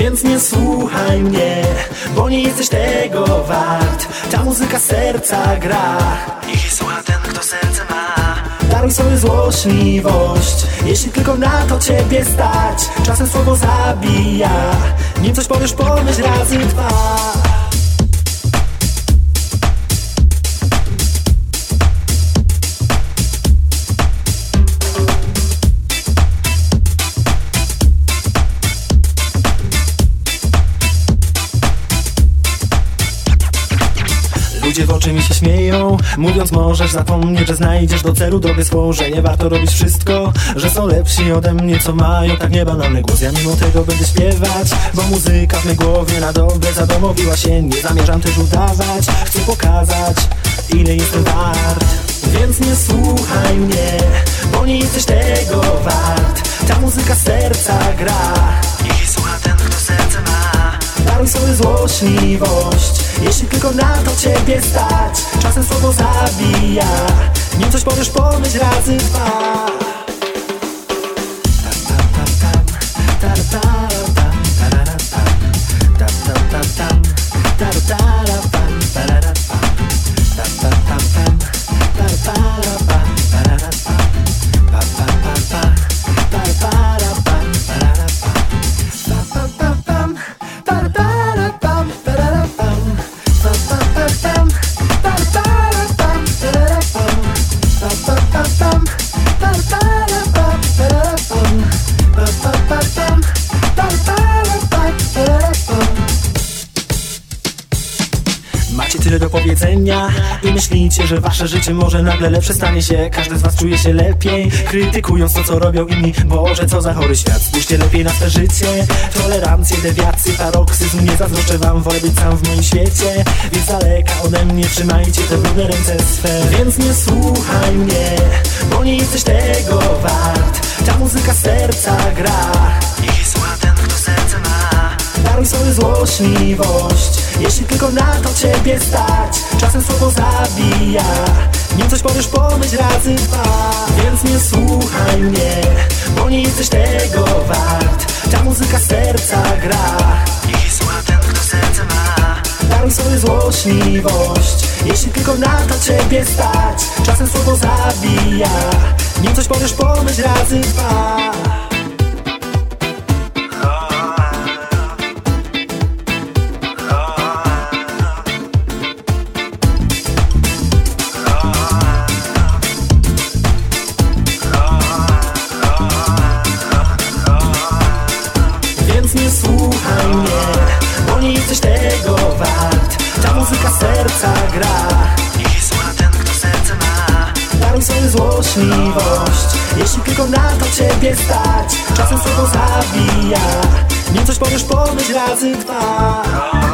Więc nie słuchaj mnie, bo nie jesteś tego wart. Ta muzyka serca gra i słucha ten, kto serce ma. Daruj sobie złośliwość, jeśli tylko na to ciebie stać. Czasem słowo zabija, nim coś powiesz, pomyśl razy dwa. Ludzie w oczy mi się śmieją, mówiąc możesz zapomnieć, że znajdziesz do celu drogę swą, że nie warto robić wszystko, że są lepsi ode mnie, co mają tak niebanalny głos. Ja mimo tego będę śpiewać, bo muzyka w mej głowie na dobre zadomowiła się. Nie zamierzam też udawać, chcę pokazać, ile jestem wart. Więc nie słuchaj mnie, bo nie jesteś tego wart. Ta muzyka serca gra i słucha ten, kto serce ma. Daruj sobie złośliwość, jeśli tylko na to ciebie stać. Czasem słowo zabija, nim coś powiesz, pomyśl razy dwa. Macie tyle do powiedzenia i myślicie, że wasze życie może nagle lepsze stanie się. Każdy z was czuje się lepiej, krytykując to, co robią inni. Boże, co za chory świat, spójrzcie lepiej na swe życie. Tolerancję, dewiację, paroksyzm, nie zazdroszczę wam, wolę być sam w moim świecie. Więc daleka ode mnie trzymajcie te brudne ręce swe. Więc nie słuchaj mnie, bo nie jesteś tego wart. Ta muzyka serca gra i słucha ten, kto serce ma. Daruj sobie złośliwość, jeśli tylko na to ciebie stać. Czasem słowo zabija, nim coś powiesz, pomyśl razy dwa. Więc nie słuchaj mnie, bo nie jesteś tego wart. Ta muzyka serca gra i słucha ten, kto serce ma. Daruj sobie złośliwość, jeśli tylko na to ciebie stać. Czasem słowo zabija, nim coś powiesz, pomyśl razy dwa. Nie słuchaj mnie, bo nie jesteś tego wart. Ta muzyka serca gra i słucha ten, kto serce ma. Daruj sobie złośliwość, jeśli tylko na to ciebie stać. Czasem słowo zabija, nim coś powiesz, pomyśl razy dwa.